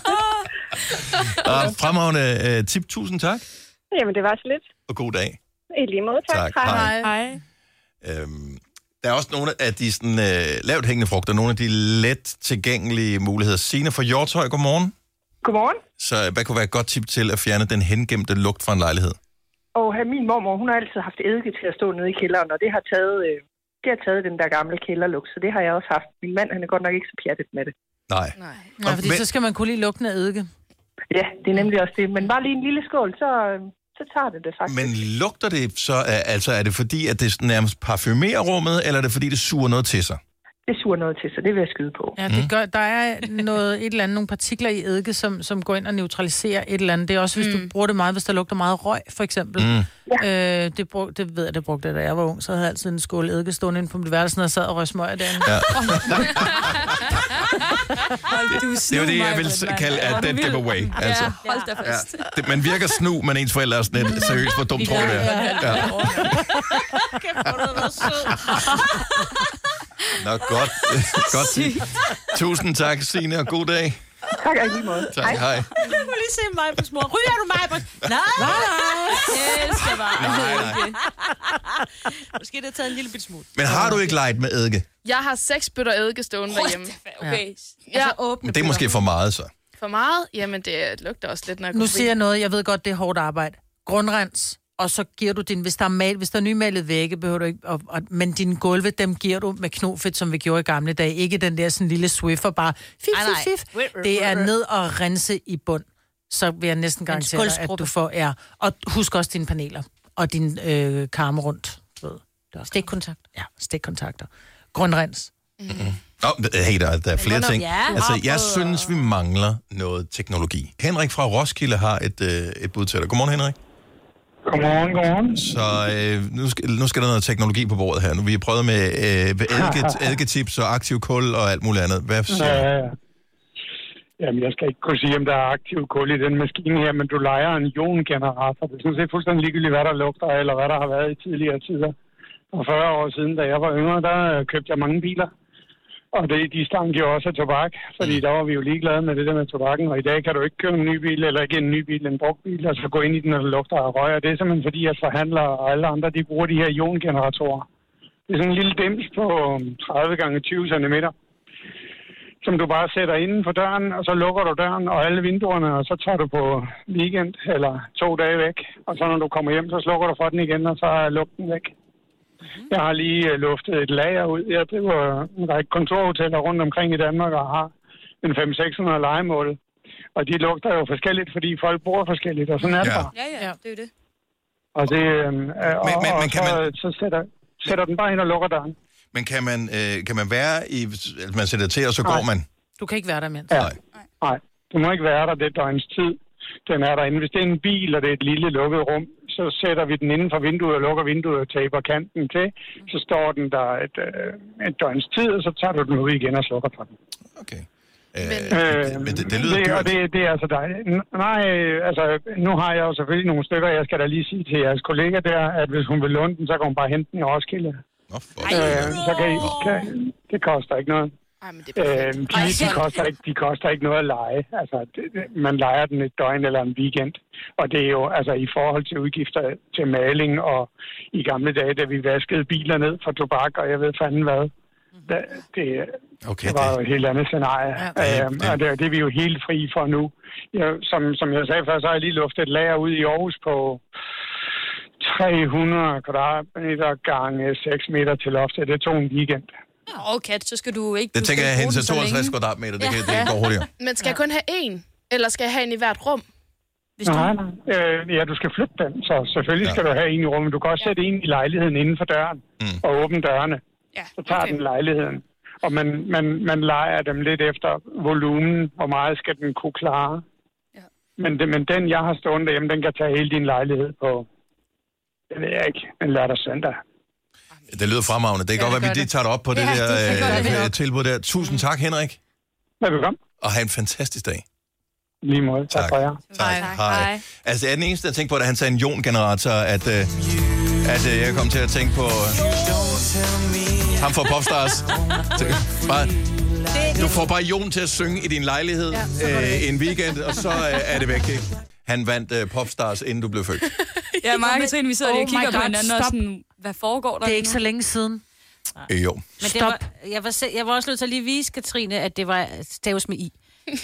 Og fremragende uh, tip, tusind tak, Jamen, det var så lidt. og god dag. I I lige måde, tak. Tak. Hej. Hej. Øhm, der er også nogle af de sådan, øh, lavt hængende frugter, nogle af de let tilgængelige muligheder. Signe fra Hjortøj, godmorgen. Godmorgen. Så hvad kunne være et godt tip til at fjerne den hengemte lugt fra en lejlighed? Og min mormor, hun har altid haft eddike til at stå nede i kælderen, og det har taget, øh, det har taget den der gamle kælderlugt, så det har jeg også haft. Min mand, han er godt nok ikke så pjattet med det. Nej. Nej, Nej fordi men... så skal man kunne lide lugten af eddike. Ja, det er nemlig også det. Men bare lige en lille skål, så, så tager det det faktisk. Men lugter det så, altså er det fordi, at det nærmest parfumerer rummet, eller er det fordi, det suger noget til sig? Det suger noget til sig, det vil jeg skyde på. Ja, det gør, der er noget, et eller andet, nogle partikler i eddike, som, som går ind og neutraliserer et eller andet. Det er også, hvis mm. du bruger det meget, hvis der lugter meget røg, for eksempel. Mm. Ja. Øh, det, brug, det ved jeg, det brugte jeg, da jeg var ung. Så havde jeg altid en skål eddike stående inde på mit værelse, og sad og røg smøger derinde. Ja. Det er jo det, jeg vil kalde at den giveaway. Altså. Ja, hold da fast. Ja. Det, man virker snu, men ens forældre er sådan lidt seriøst, hvor dumt tror det er. Ja. Kæft, hvor det var sød. Nå, godt. Godt sige. Tusind tak, Signe, og god dag. Tak, og lige måde. Tak, hej. hej. Jeg må lige se mig på små. Ryger du mig på? Nej, nej. Jeg elsker bare. Nej, nej. Måske det har taget en lille bit smule. Men har du ikke leget med eddike? Jeg har seks bøtter eddike stående derhjemme. Okay. Ja. Altså åbne Men det er måske for meget, så. For meget? Jamen, det lugter også lidt, når jeg Nu siger jeg noget, jeg ved godt, det er hårdt arbejde. Grundrens. Og så giver du din, hvis der er, mal, hvis der er nymalet vægge, behøver du ikke, og, og, men dine gulve, dem giver du med knofedt, som vi gjorde i gamle dage. Ikke den der sådan lille Swiffer, bare fif, fif, fif. Det er ned og rense i bund. Så vil jeg næsten garantere dig, at du får, ja. Og husk også dine paneler, og din øh, karme rundt. Stikkontakt. Ja, stikkontakter. Grundrens. Mm-hmm. Oh, hey, der, der er flere ting. Ja, altså, jeg synes, vi mangler noget teknologi. Henrik fra Roskilde har et, øh, et bud til dig. Godmorgen, Henrik. Godmorgen, godmorgen. Så øh, nu, skal, nu skal der noget teknologi på bordet her. Nu vi har prøvet med øh, eddike, eddiketips og aktiv kul og alt muligt andet. Hvad siger du? Ja, ja. Jamen, jeg skal ikke kunne sige, om der er aktiv kul i den maskine her, men du lejer en iongenerator. Det er sådan set fuldstændig ligegyldigt, hvad der lugter, eller hvad der har været i tidligere tider. Og fyrre år siden, da jeg var yngre, der købte jeg mange biler. Og det, de stank jo også af tobak, fordi der var vi jo ligeglade med det der med tobakken. Og i dag kan du ikke købe en ny bil, eller ikke en ny bil, en brugt bil, og så gå ind i den, og der lugter af røg. Og det er simpelthen fordi, at forhandlere og alle andre, de bruger de her iongeneratorer. Det er sådan en lille dims på tredive gange tyve centimeter, som du bare sætter inden for døren, og så lukker du døren og alle vinduerne, og så tager du på weekend eller to dage væk. Og så når du kommer hjem, så slukker du for den igen, og så er lugten væk. Jeg har lige luftet et lager ud. Jeg driver en række kontorhoteller rundt omkring i Danmark og har en fem til seks hundrede lejemål. Og de lugter jo forskelligt, fordi folk bor forskelligt, og sådan er det ja. bare. Ja, ja, det er jo det. Og, det, øh, og, men, men, men og kan så, man... så sætter, sætter den bare ind og lukker døren. Men kan man, øh, kan man være i... Altså, man sætter til, og så Nej. går man? Du kan ikke være der, mens. Ja. Nej. Nej, du må ikke være der det døgns tid. Den er derinde. Hvis det er en bil, og det er et lille lukket rum, så sætter vi den inden for vinduet og lukker vinduet og taper kanten til. Så står den der et, øh, et døgns tid, og så tager du den ud igen og slukker for den. Okay. Men, øh, men det, det lyder det, dyrt. Det, det er altså dejligt. Nej, altså nu har jeg jo selvfølgelig nogle stykker. Jeg skal da lige sige til jeres kollega der, at hvis hun vil låne den, så kan hun bare hente den i Roskilde. Nå, for øh, så kan I, kan, det koster ikke noget. Ej, men det øh, de, de, koster ikke, de koster ikke noget at lege. Altså, det, man lejer den et døgn eller en weekend. Og det er jo altså i forhold til udgifter til maling, og i gamle dage, da vi vaskede biler ned for tobak, og jeg ved fanden hvad. Da, det, okay, det var det... jo et helt andet scenarie. Ja, ja, ja. Og det, det er vi jo helt fri for nu. Jeg, som, som jeg sagde før, så har jeg lige luftet et lager ud i Aarhus på tre hundrede kvadratmeter gange seks meter til loftet. Det tog en weekend. Okay, så skal du ikke... Det tænker jeg hen til tooghalvtreds kvadratmeter, det, ja. kan, det går hurtigere. Men skal jeg kun have én? Eller skal jeg have en i hvert rum? Hvis du... Nej, nej. Øh, ja, du skal flytte den, så selvfølgelig ja. skal du have en i rummet. Du kan også ja. sætte en i lejligheden inden for døren mm. og åbne dørene. Ja. Så tager okay. den lejligheden. Og man, man, man leger dem lidt efter volumen, hvor meget skal den kunne klare. Ja. Men, det, men den, jeg har stående derhjemme, den kan tage hele din lejlighed på, det ved jeg ikke, en lørdag søndag. Det lyder fremragende. Det kan ja, godt være, at vi lige tager det op på ja, det der det øh, tilbud der. Tusind tak, Henrik. Velkommen. Og have en fantastisk dag. Lige måde. Tak, tak for jer. Tak. Hej. Hej. Altså, det er den eneste, jeg tænkte på, da han sagde en iongenerator, at, øh, at øh, jeg kom til at tænke på øh, ham fra Popstars. Bare, du får bare ion til at synge i din lejlighed øh, en weekend, og så øh, er det væk. Ikke? Han vandt øh, Popstars, inden du blev født. Ja, mig og Katrine, vi sidder lige Oh og kigger my på God, hinanden og stop. sådan, hvad foregår der? Det er ikke nu? så længe siden. Øh, jo. Men det Stop. var, jeg, var, se- jeg var også nødt til at lige vise Katrine, at det var staves med i.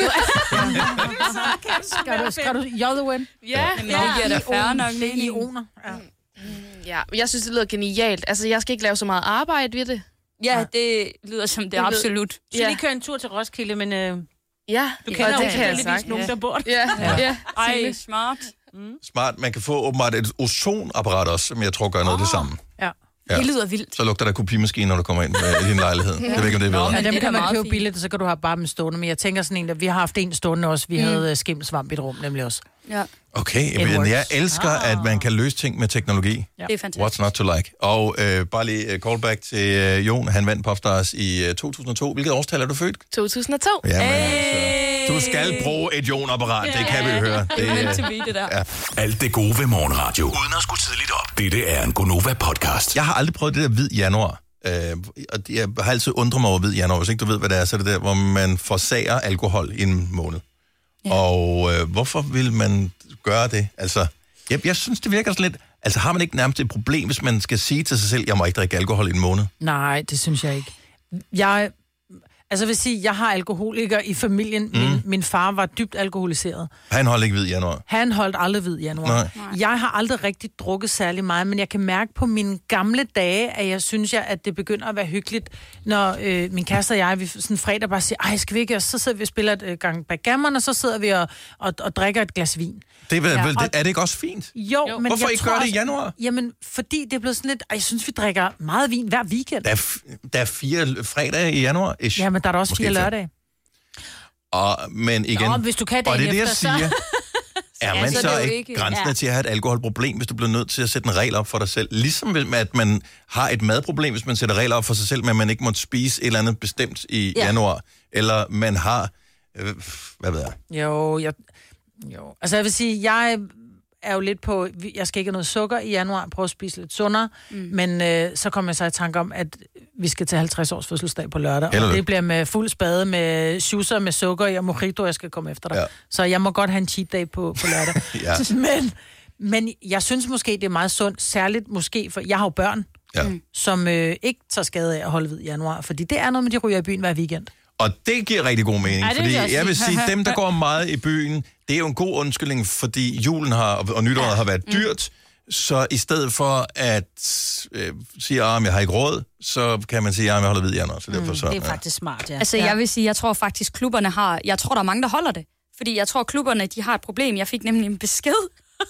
Skal du, skal du J-O-N? Ja, Men det giver da færre nok Det er mening. ioner. Ja. ja, jeg synes, det lyder genialt. Altså, jeg skal ikke lave så meget arbejde ved det. Ja, det lyder som det, Det lyder- absolut. Så ja. lige køre en tur til Roskilde, men øh, Ja, du og kender det jo kan jeg heldigvis sagt. nogen, Ja. der bor der. Ja, ja. ja. Ej, smart. Smart. Man kan få åbenbart et ozonapparat også, som jeg tror gør noget af det samme. Ja. Ja. Det lyder vildt. Så lugter der kopimaskine, når du kommer ind øh, i din lejlighed. Jeg ved ikke, om det er Nå, bedre. Ja, men dem det er kan da man meget købe fint. billigt, så kan du have bare dem stående. Men jeg tænker sådan en, at vi har haft en stående også. Vi mm. havde uh, skimmelsvamp i et rum, nemlig også. Ja, Okay, It men works. jeg elsker, at man kan løse ting med teknologi. Ja. det er fantastisk. What's not to like? Og øh, bare lige uh, callback til uh, Jon. Han vandt Popstars i uh, to tusind og to. Hvilket årstal er du født? to tusind og to. Ja, men altså, du skal bruge et Jon-apparat. Det kan vi høre. Det er meant to be, det der. Ja. Alt det gode ved morgenradio. Uden at skulle tidligt op. Dette er en Gonova-podcast. Jeg har aldrig prøvet det der hvid januar. Øh, og jeg har altid undret mig over hvid januar. Hvis ikke du ved, hvad det er, så er det der, hvor man forsager alkohol i en måned. Ja. Og øh, hvorfor vil man gøre det? Altså, jeg, jeg synes, det virker sådan lidt... Altså, har man ikke nærmest et problem, hvis man skal sige til sig selv, jeg må ikke drikke alkohol i en måned? Nej, det synes jeg ikke. Jeg, altså jeg vil sige, jeg har alkoholiker i familien. Mm. Min, min far var dybt alkoholiseret. Han holdt ikke hvid januar. Han holdt aldrig hvid januar. Nej. Jeg har aldrig rigtig drukket særlig meget, men jeg kan mærke på mine gamle dage, at jeg synes, jeg, at det begynder at være hyggeligt, når øh, min kæreste og jeg, vi sådan fredag bare siger, ej, skal vi ikke? Og så sidder vi og spiller et øh, gang backgammon, og så sidder vi og, og, og drikker et glas vin. Det er, vel, Ja, vel, og- er det ikke også fint? Jo, jo. Men Hvorfor jeg ikke tror gøre det i også- januar? Jamen, fordi det er blevet sådan lidt, og jeg synes, vi drikker meget vin hver weekend. Der er, f- der er fire fredage i januar. Ish. Ja, men der er der også Måske fire fem. lørdage. Og, men igen, Nå, hvis du kan og dagen det er det, jeg efter, så- siger. Er Ja, man så så, er det jo ikke ikke- grænsen ja. til at have et alkoholproblem, hvis du bliver nødt til at sætte en regel op for dig selv? Ligesom med, at man har et madproblem, hvis man sætter regler op for sig selv, men man ikke må spise et eller andet bestemt i Ja. januar. Eller man har... Øh, hvad ved jeg? Jo, jeg, jo. Altså jeg vil sige, jeg er jo lidt på, jeg skal ikke have noget sukker i januar, prøve at spise lidt sundere, mm. men øh, så kommer jeg så i tanke om, at vi skal til halvtreds års fødselsdag på lørdag, Held og og det lykke. bliver med fuld spade, med schusser, med sukker i og mojito, jeg skal komme efter dig. Ja. Så jeg må godt have en cheat day på, på lørdag. Ja. men, men jeg synes måske, det er meget sundt, særligt måske, for jeg har jo børn, Ja. som øh, ikke tager skade af at holde hvid i januar, fordi det er noget med, de ryger i byen hver weekend. Og det giver rigtig god mening, Ej, det vil fordi jeg også jeg vil sige. sige, dem, der går meget i byen, det er jo en god undskyldning, fordi julen har, og nytåret ja. har været dyrt, så i stedet for at øh, sige, at jeg har ikke råd, så kan man sige, at jeg holder hvid i januar. Så derfor så, Det er ja. faktisk smart, ja. Altså, jeg vil sige, jeg tror faktisk, klubberne har... Jeg tror, der er mange, der holder det. Fordi jeg tror, klubberne, de har et problem. Jeg fik nemlig en besked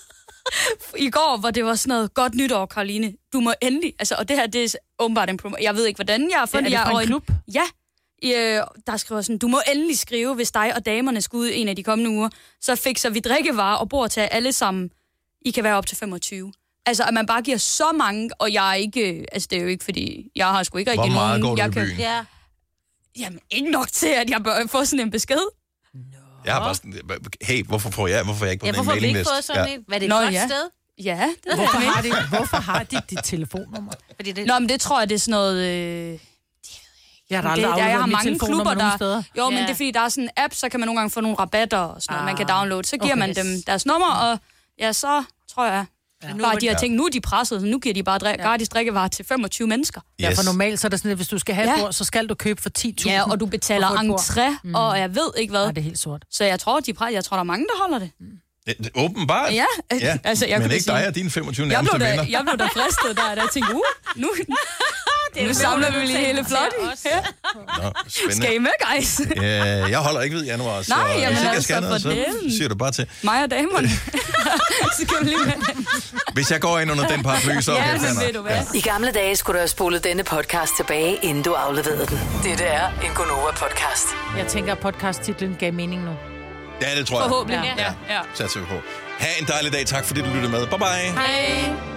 i går, hvor det var sådan noget, godt nytår, Karoline. Du må endelig... Altså, og det her, det er åbenbart en problem. Jeg ved ikke, hvordan jeg har fundet... Er det fra jeg en klub? Ja. Øh, der skriver sådan, du må endelig skrive, hvis dig og damerne skal ud en af de kommende uger. Så fikser vi drikkevarer og bord til alle sammen. I kan være op til femogtyve. Altså, at man bare giver så mange, og jeg er ikke... Altså, det er jo ikke, fordi jeg har sgu ikke rigtig Hvor meget nogen... går du jeg i byen? Ja. Jamen, ikke nok til, at jeg bør få sådan en besked. Jeg har bare sådan, hey, hvorfor får jeg, hvorfor er jeg ikke på Ja, den hvorfor har vi ikke mailingliste? fået sådan en? Var det et Nå, godt ja. sted? Ja, det Hvorfor har de, hvorfor har de dit telefonnummer? Fordi det... Nå, men det tror jeg, det er sådan noget... Øh... Jeg har det, aldrig der, jeg afleveret har mit mange telefonnummer klubber, nogen der... steder. Jo, men Ja. det er fordi, der er sådan en app, så kan man nogle gange få nogle rabatter og sådan noget, man kan Ah, downloade. Så giver okay. man dem deres nummer, og ja, så tror jeg... Ja. Bare de her ting, nu er de presset, så nu giver de bare drik, gratis drikkevarer til femogtyve mennesker. Ja, for normalt så er det sådan, at hvis du skal have et Ja. bord, så skal du købe for ti tusind. Ja, og du betaler entré, mm. og jeg ved ikke hvad. Ja, det er helt sort. Så jeg tror, de pre- jeg tror, der er mange, der holder det. Det- Åbenbart. Ja, ja. altså, jeg men kunne ikke sige- dig og dine femogtyve Jeg nærmeste blev, da, venner. jeg blev da fristet der, og der tænkte, uh, nu, nu samler vi lige hele flot. Ja. Nå, Skal I spændende. med, guys? Ja, jeg holder ikke hvid i januar, så Nej, hvis jamen ikke jeg altså, skal noget, for så dælen. siger du bare til. Mig og damerne. Så skal vi lige med. Hvis jeg går ind under den paraply, så er Ja, det men fair ved nok. du hvad? I gamle dage skulle du have spolet denne podcast tilbage, inden du afleverede den. Dette er en Gonova-podcast. Jeg tænker, at podcast-titlen gav mening nu. Ja, det tror jeg. Forhåbentlig. Ja, Ja. Ja. satser vi på. Ha' en dejlig dag. Tak fordi du lyttede med. Bye bye. Hej.